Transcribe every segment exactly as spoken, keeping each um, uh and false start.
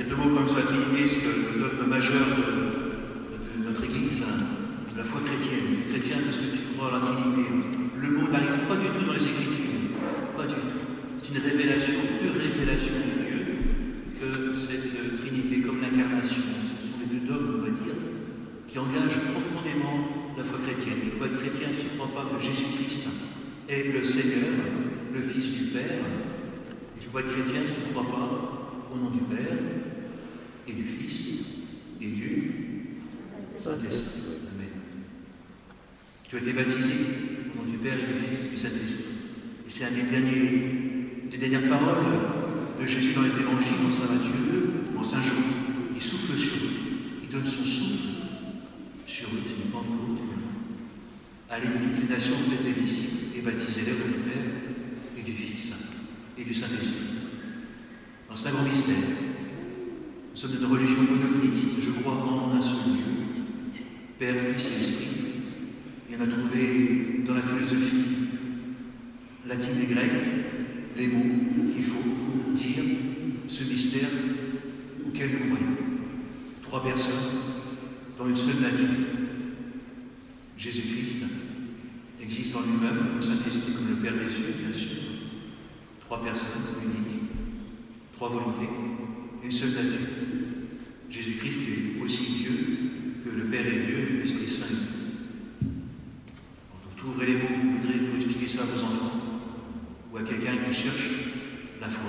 dire deux mots quand même sur la Trinité, c'est le, le dogme majeur de, de, de notre Église, hein, de la foi chrétienne. Tu es chrétien parce que tu crois à la Trinité. Le mot n'arrive pas du tout dans les Écritures, pas du tout. C'est une révélation, pure révélation de Dieu, que cette Trinité, comme l'incarnation, ce sont les deux dogmes, on va dire, qui engagent profondément la foi chrétienne. Tu ne peux pas être chrétien si tu ne crois pas que Jésus-Christ est le Seigneur, le Fils du Père. Et tu ne peux pas être chrétien si tu ne crois pas au nom du Père et du Fils et du Saint-Esprit. Amen. Tu as été baptisé au nom du Père et du Fils et du Saint-Esprit. Et c'est un des derniers, des dernières paroles de Jésus dans les évangiles, en Saint Matthieu, en Saint Jean. Il souffle sur eux, il donne son souffle sur eux, c'est une Pentecôte. Allez de toutes les nations, faites des disciples et baptisez-les au nom du Père et du Fils et du Saint-Esprit. Alors c'est un grand mystère. Nous sommes d'une religion monothéiste, je crois en un seul Dieu, Père, Fils et Esprit. Et on a trouvé dans la philosophie latine et grecque les mots qu'il faut pour dire ce mystère auquel nous croyons. Trois personnes dans une seule nature. Jésus-Christ existe en lui-même, le Saint-Esprit comme le Père des cieux, bien sûr. Trois personnes uniques, trois volontés, une seule nature. Jésus-Christ est aussi Dieu que le Père est Dieu et l'Esprit Saint est Dieu. Vous trouverez les mots que vous voudrez pour expliquer ça à vos enfants ou à quelqu'un qui cherche la foi.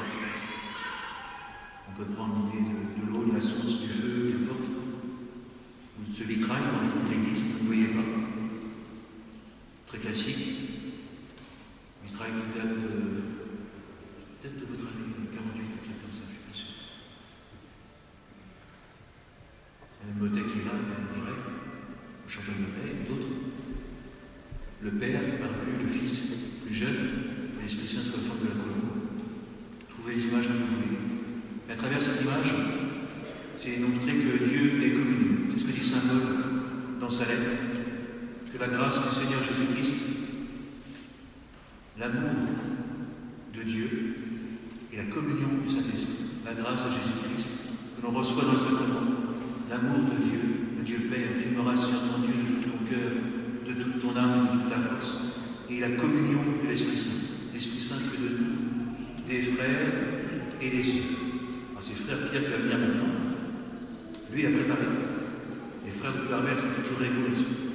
On peut prendre l'idée de, de l'eau, de la source, du feu, qu'importe, ou de ce vitrail dans le fond de l'église, vous ne voyez pas. Très classique. Vitrail qui date de, peut-être de votre année quarante-huit, peut-être comme ça, je suis pas sûr. Madame Motet qui est là, elle me dirait, au Chantal de Mai et d'autres. Le Père, barbu, le Fils, plus jeune, l'Esprit Saint sous la forme de la colombe. Trouvez les images que vous voulez. Mais à travers cette image, c'est montrer que Dieu est communion. C'est ce que dit saint Paul dans sa lettre. Que la grâce du Seigneur Jésus-Christ, l'amour de Dieu et la communion du Saint-Esprit, la grâce de Jésus-Christ, que l'on reçoit dans le sacrement, l'amour de Dieu, le Dieu Père, tu m'auras sur ton Dieu de tout ton cœur, de toute ton âme, de toute ta force, et la communion de l'Esprit Saint. L'Esprit Saint fait de nous des frères et des sœurs. Alors c'est frère Pierre qui va venir maintenant. Lui, il a préparé. Les frères de Carmel sont toujours égaux là-dessus.